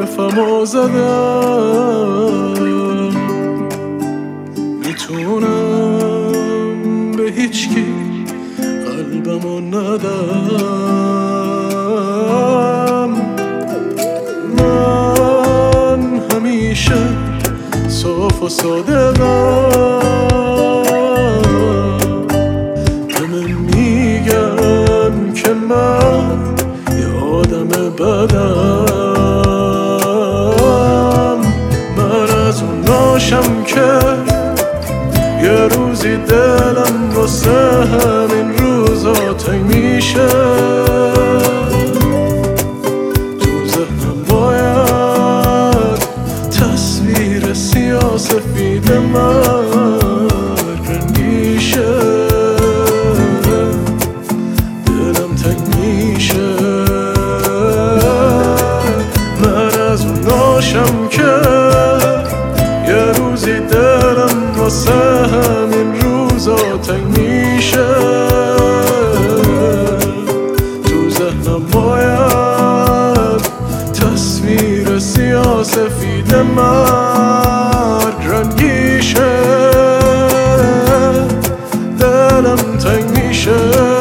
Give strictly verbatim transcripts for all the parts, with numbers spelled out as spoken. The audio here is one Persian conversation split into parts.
حرفمو زدم، میتونم به هیچکی قلبمو ندم. من همیشه صاف و صادقم، همه میگن که من یه آدم بدم. من از اون ناشم که یه روزی دلم واسه همین روزا تنگ میشه. تو ذهنم باید تصویر سیاه‌سفید مرگ رنگیشه. دلم تنگ میشه. من از اون ناشم که یه روزی دلم واسه همین روزا تنگ میشه. تو ذهنم باید تصویر سیاه‌سفید مرگ رنگیشه. دلم تنگ میشه.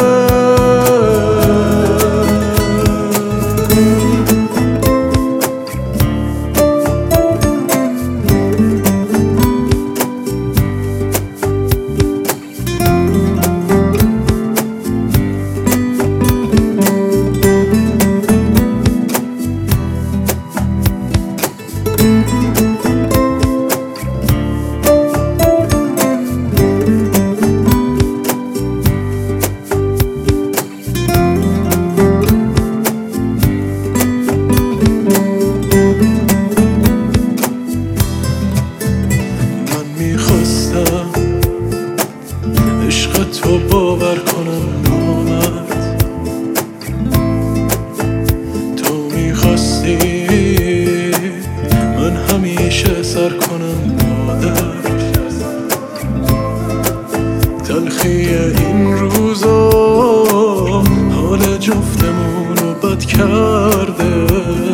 عشق تو باور کنم نامرد، تو میخواستی من همیشه سر کنم مادر. تلخی این روزا حال جفتمون رو بد کرده،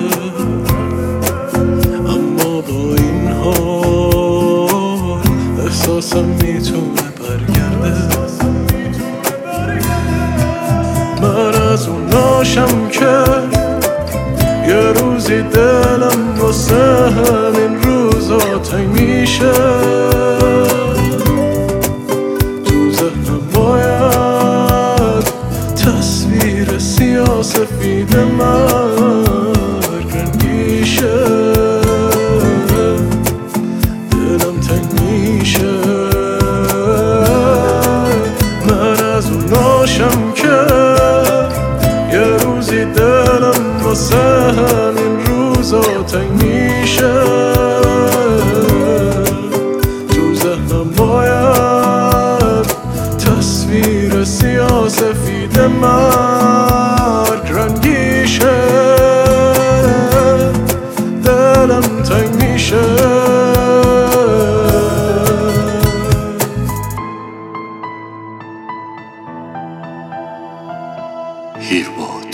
اما با این حال احساسم میتونه برگرده. من از اون ناشم که یه روزی دلم واسه همین روزا تنگ میشه. تو ذهنم باید تصویر سیاه‌سفید مرگ رنگیشه. دلم تنگ میشه. من از اون ناشم که یه روزی دلم واسه همین روزا تنگ میشه. تو ذهنم باید تصویر سیاه‌سفید مرگ رنگیشه. دلم تنگ میشه. هیرباد